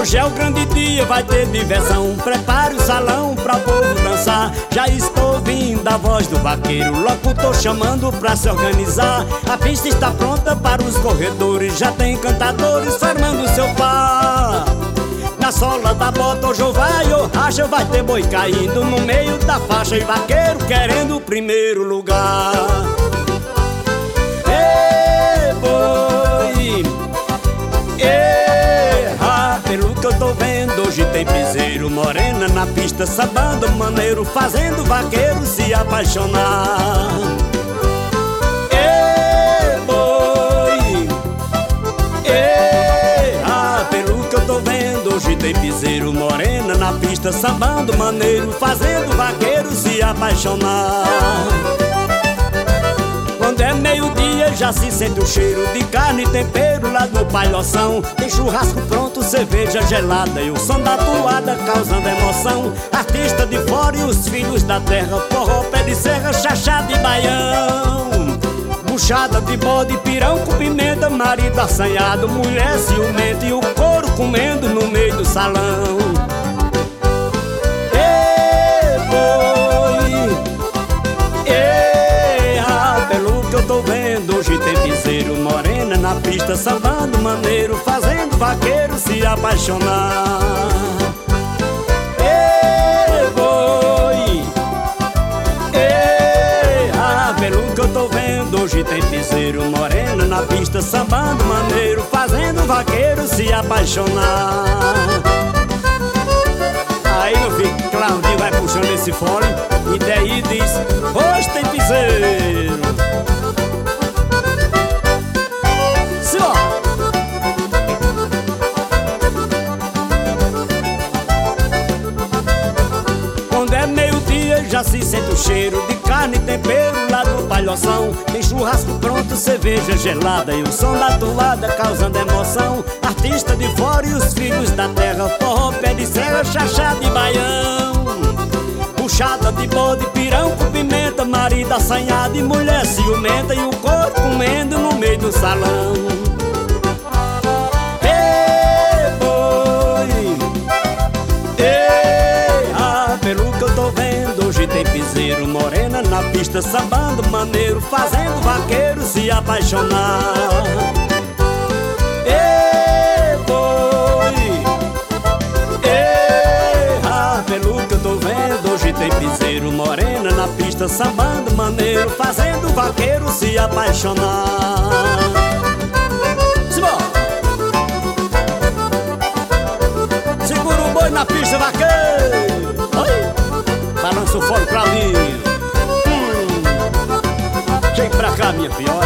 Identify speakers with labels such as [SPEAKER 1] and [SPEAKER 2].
[SPEAKER 1] Hoje é o grande dia, vai ter diversão. Prepare o salão pra o povo dançar. Já estou ouvindo a voz do vaqueiro, locutor chamando pra se organizar. A pista está pronta para os corredores, já tem cantadores formando seu par. Na sola da bota hoje ou vai ou racha, vai ter boi caindo no meio da faixa e vaqueiro querendo o primeiro lugar. Ei, boi, pelo que eu tô vendo, hoje tem piseiro, morena na pista, sabando maneiro, fazendo o vaqueiro se apaixonar. Ei, boi, pelo que eu tô vendo, hoje tem piseiro, morena na pista, sabando maneiro, fazendo o vaqueiro se apaixonar. Quando é meio-dia já se sente o cheiro de carne e tempero lá do palhoção. Tem churrasco pronto, cerveja gelada e o som da toada causando emoção. Artista de fora e os filhos da terra, forró, pé de serra, chachado e baião. Buchada de bode, pirão com pimenta, marido assanhado, mulher ciumenta e o couro comendo no meio do salão. Tô vendo, hoje tem piseiro, morena na pista, sambando maneiro, fazendo vaqueiro se apaixonar. Ei, boi, pelo que eu tô vendo, hoje tem piseiro, morena na pista, sambando maneiro, fazendo vaqueiro se apaixonar. Aí meu filho Claudinho vai puxando esse fole e daí diz: hoje tem piseiro. Já se sente o cheiro de carne e tempero lá do palhoção. Tem churrasco pronto, cerveja gelada e o som da toada causando emoção. Artista de fora e os filhos da terra, forró, pé de serra, chachado e baião. Puxada de bode, pirão com pimenta, marido assanhado e mulher ciumenta e o couro comendo no meio do salão. Pelo que eu tô vendo, hoje tem piseiro, morena na pista, sambando maneiro, fazendo vaqueiro se apaixonar. Ei, boi, pelo que eu tô vendo, hoje tem piseiro, morena na pista, sambando maneiro, fazendo vaqueiro se apaixonar. Segura o boi na pista, vaqueiro. Balança o fole pra mim. Vem pra cá, minha filha.